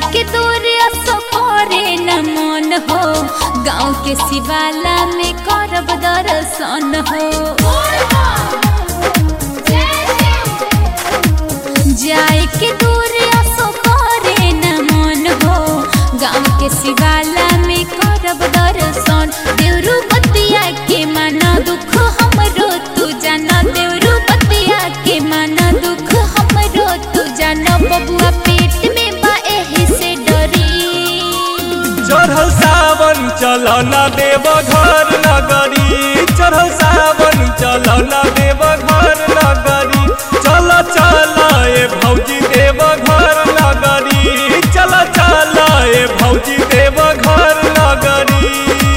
के दूर असफरे न मन हो, गाँव के शिवाला में करब दर्शन हो। जाए के दूर असफरे न मन हो, गाँव के शिवाला में करब दर्शन। देवरू बतिया के माना दुख हमरो तू जाना, देवरू बतिया के माना दुख हमरो तू जाना। बबुआ पेट में बा एही से डरी, चढ़ल सावन चल न देव घर नगरी, चढ़ल सावन चल न देव घर नगरी। चल चल ए भौजी देव घर नगरी, चल चल ए भौजी देव घर नगरी।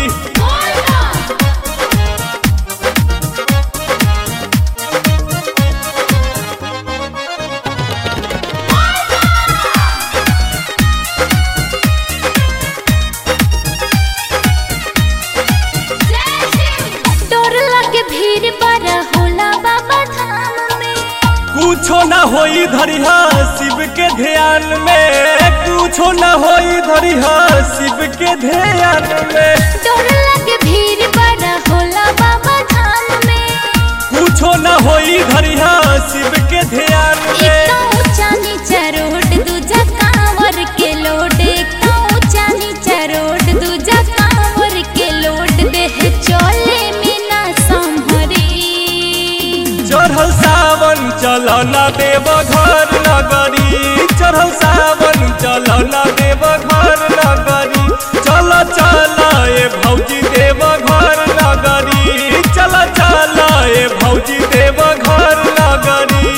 भीड़ बड़ा होला बाबा धाम में, कुछो न होई धरिहा शिव के ध्यान में, कुछो न होई धरिहा शिव के ध्यान में। डर लगे भीड़ बड़ा होला बाबा धाम में, कुछो न होई धरिहा शिव के ध्यान में। एक ऊंचा नीचा रोड दूजा कांवर के लोड, एक ऊंचा नीचा रोड दूजा कांवर के लोड। देह चले में ना संभरी, चढ़ल सावन चल न देव घर नगरी, चढ़ल सावन चल न देव घर नगरी। चल चल ए भौजी देव घर नगरी, चल चल ए भौजी देव घर नगरी।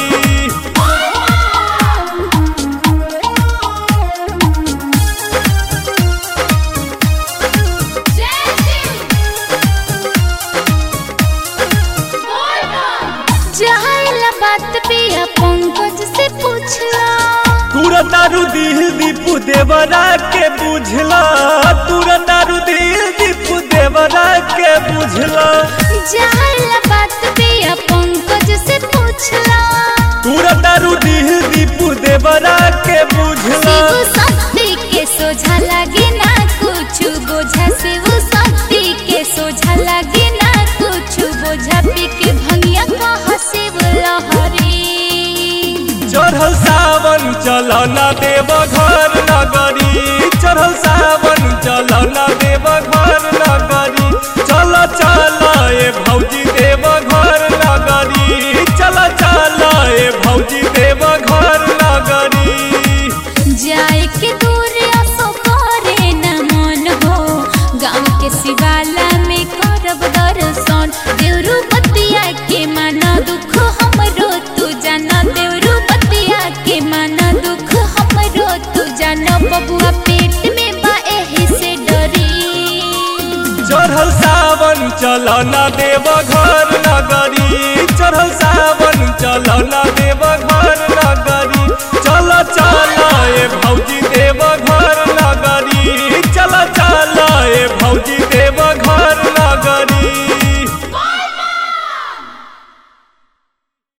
जायला बात पिया पंकज से पूछला, तूरा दारू दिल दीपू देवरा के बुझला, तूरा दारू दिल दीपू देवरा के बुझला। जायला बात पिया पंकज से पूछला, तूरा दारू दिल दीपू देवरा के बुझला। शिव शक्ति के सोझा लगे ना कुछ बोझा, शिव शक्ति के सोझा लगे ना कुछ बोझा। पी के भंगिया कहा शिव लहरी, चढ़ल सावन चल न देव घर नगरी, चढ़ल सावन चल न देव घर नगरी। चल चल ए भौजी देव घर नगरी, चल चल ए भौजी देव घर नगरी। जाए के दूर असफरे न मन हो, गाँव के शिवाला में करब दर्शन। देवरू बतिया के माना दुख हमरो तू जाना, देवरू बतिया के माना दुख हमरो तू जाना। बबुआ पेट में बा एही से डरी, चढ़ल सावन चल न देव घर नगरी, चढ़ल सावन चल न देव घर नगरी। चल चल ए भौजी देव घर